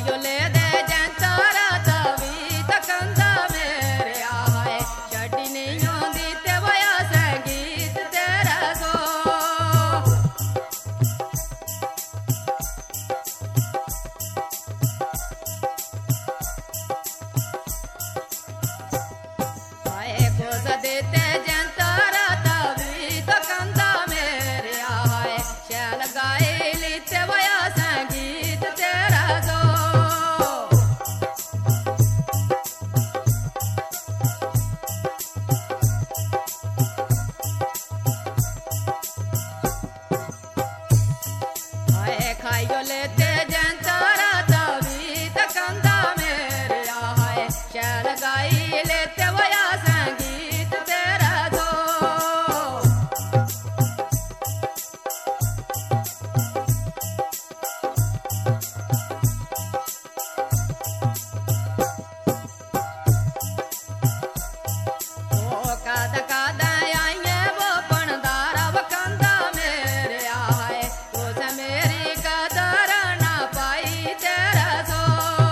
खाइयो ले दे जंतारा तवी तकंदा मेरे आए छड़ी नहीं आंदी ते वया संगीत तेरा गो आए को देते जंतारा तवी तकंदा मेरे आए शैल गाए लीते वया संगीत तेरा गो आए खाइयो लेते जंतारा तवी तकंदा मेरे आए शैल गाई लेते वया संगीत तेरा गो ओ कादा कादा आइए वो पणदारा वकंदा मेरे आए तुझ मेरी कदर ना पाई तेरा गो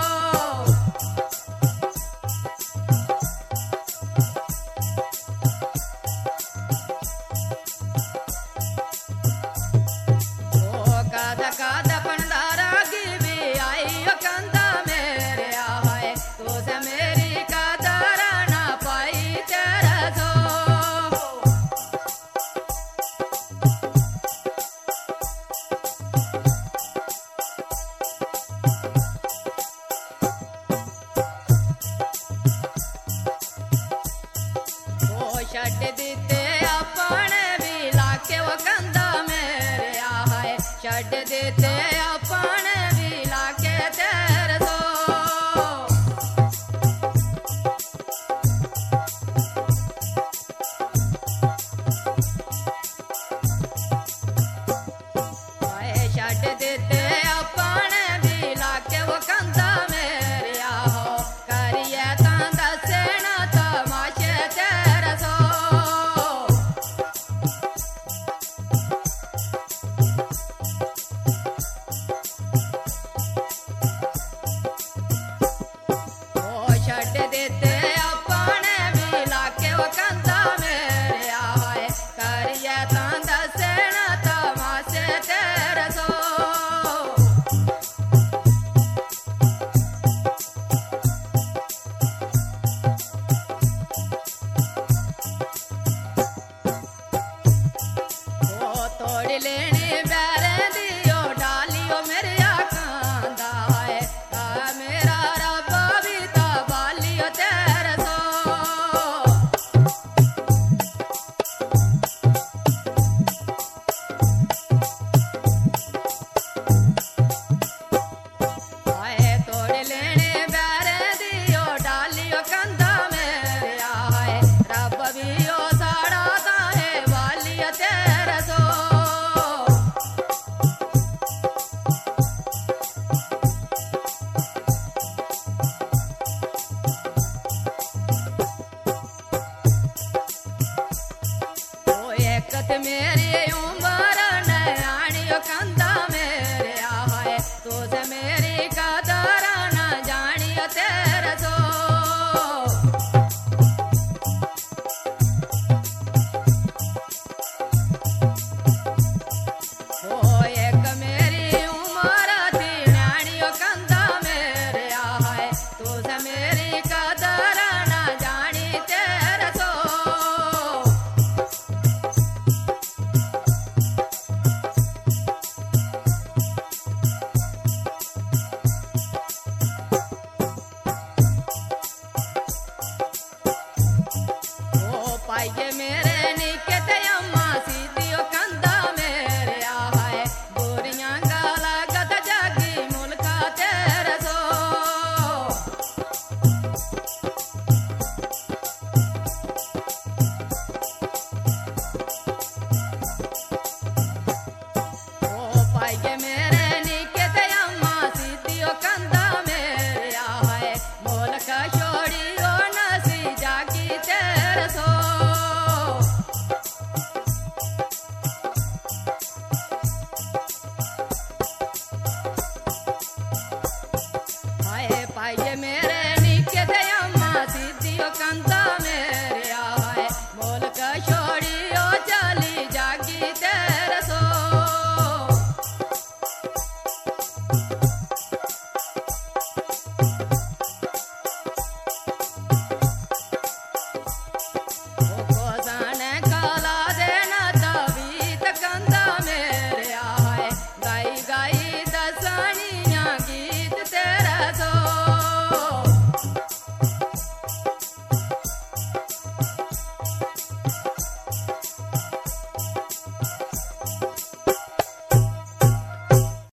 ओ कादा कादा पणदारा की भी आई वकंदा मेरे आए तुझ मेरी कदर ना पाई तेरा गो ओ छड़ दिते अपने भी लाके वकंदा मेरे आए छड़ दिते अपने